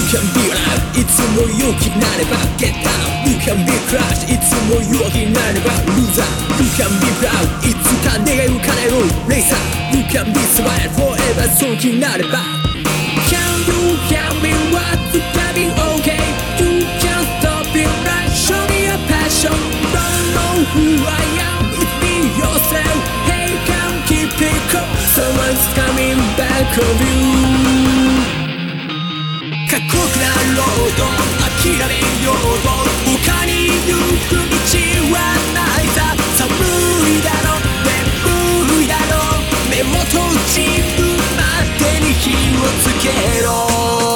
can be alive いつも陽気になれば Get down You can be crushed いつも陽気になれば Loser You can be proud いつか願いを叶えろ Racer You can be smile forever そう気になれば Can you help me what's becoming okay You can't stop it right Show me your passion Don't know who I am It's me yourself Hey come keep it cool Someone's coming back of you過酷な労働諦めよう他に行く道はないさ寒いだろ眠いだろ目を閉じるまでに火をつけろ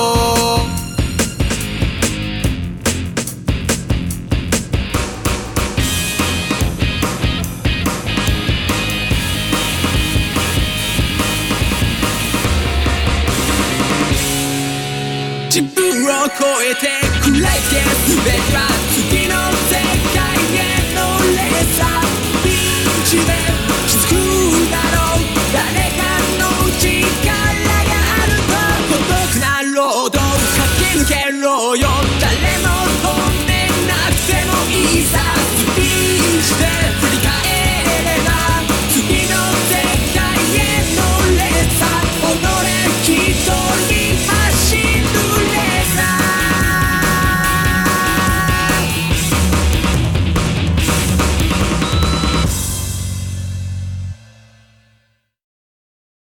自分を超えて食らいつけ全ては次の世界へのレーサービーチで気づくだろう誰かの力があると孤独な労働駆け抜けろよ